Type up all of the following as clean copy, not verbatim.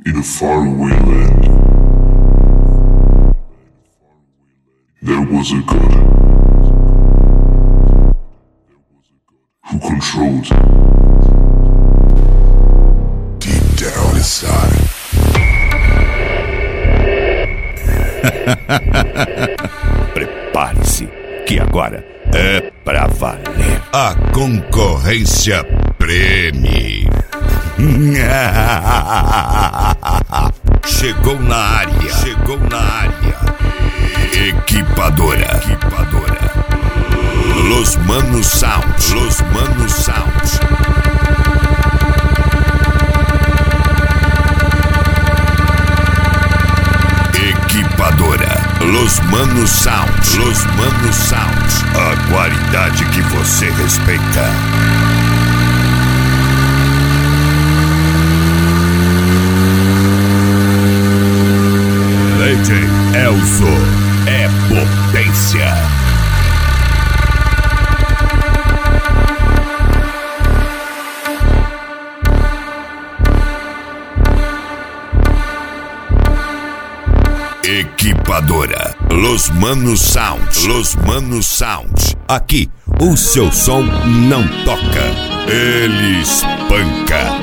In a faraway land, there was a god who controlled deep down inside. Prepare-se, que agora é pra valer. A concorrência preme. Chegou na área. Equipadora. Los Manos Sound. Equipadora. Los Manos Sound. A qualidade que você respeita. DJ Elzo é potência. Equipadora Los Manos Sound. Aqui o seu som não toca, ele espanca.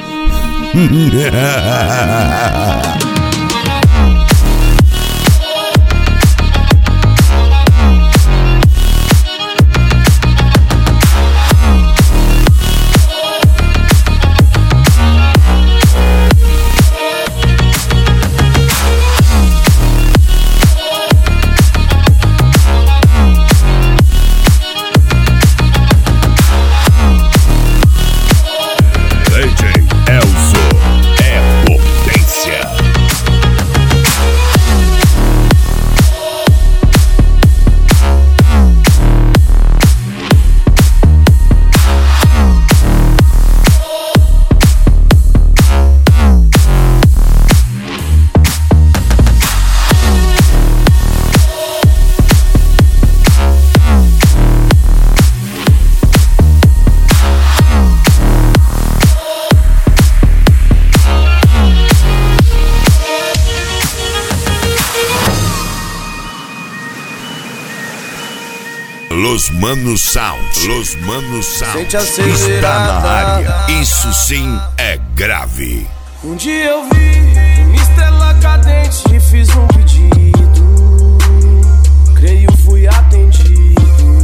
Los Manos Sound. Sente Está na área. Isso sim é grave. Um dia eu vi uma estrela cadente e fiz um pedido. Creio fui atendido.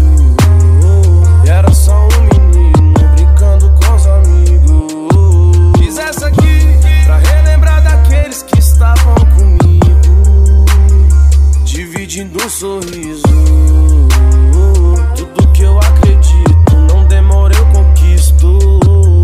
E era só um menino brincando com os amigos. Fiz essa aqui pra relembrar daqueles que estavam comigo, dividindo um sorriso. Tudo que eu acredito, não demora, eu conquisto.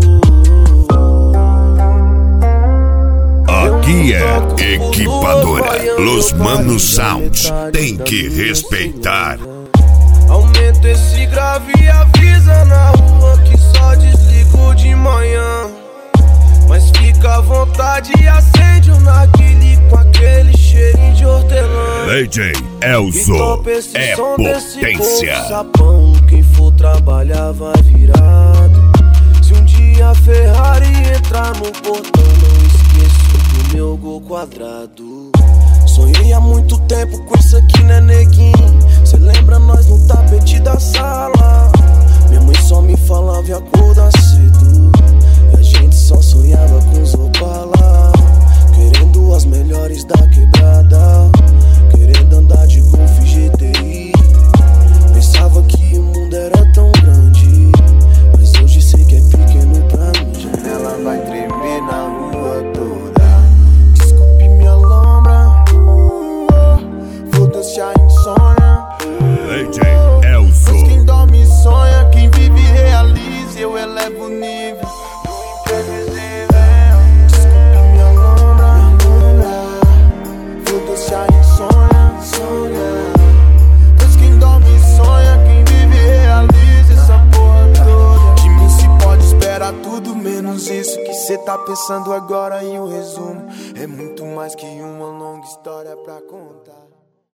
Aqui é Equipadora Los Manos Sound. Tem que respeitar. Aumenta esse grave e avisa na rua que só desligo de manhã. Mas fica à vontade e acende o narguile com aquele cheirinho de hortelã. DJ Elzo é potência. Sapão, quem for trabalhar vai virado. Se um dia a Ferrari entrar no portão, não esqueço do meu gol quadrado. Sonhei há muito tempo com isso aqui, né, neguinho? Cê lembra nós no tapete da sala? Minha mãe só me falava e acordar cedo. E a gente só sonhava com os Opala, querendo as melhores da quebrada, querendo andar de Golf GTI. Pensava que o mundo era tão grande, mas hoje sei que é pequeno pra mim. Janela vai tremer na rua toda. Desculpe minha lombra, foda-se a insônia. DJ Elzo. Pois quem dorme sonha, quem vive realiza. Eu elevo o nível do imprevisível. Desculpe minha lombra, foda-se a insônia. Pois quem dorme sonha, quem vive realiza. Essa porra toda de mim se pode esperar tudo menos isso que cê tá pensando agora. E o resumo é muito mais que uma longa história pra contar.